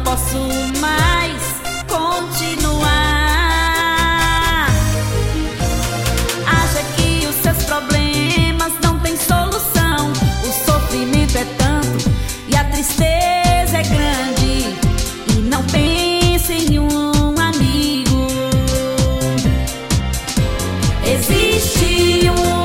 posso mais continuar. Acha que os seus problemas não têm solução. O sofrimento é tanto e a tristeza é grande, e não pense em um amigo. Existe um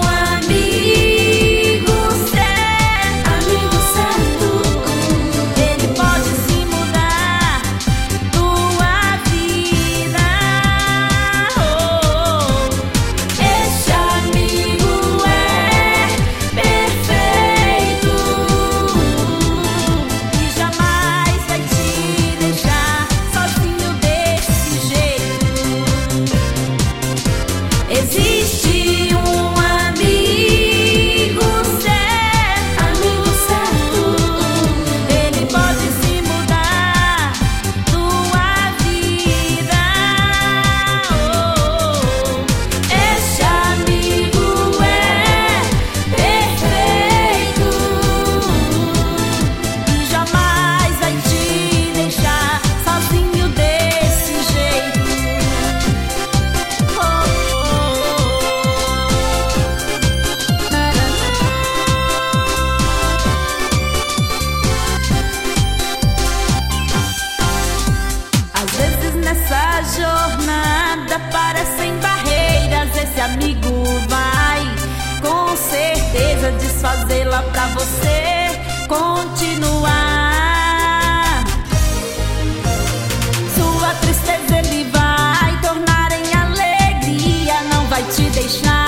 jornada parecem barreiras, esse amigo vai com certeza desfazê-la pra você continuar. Sua tristeza ele vai tornar em alegria, não vai te deixar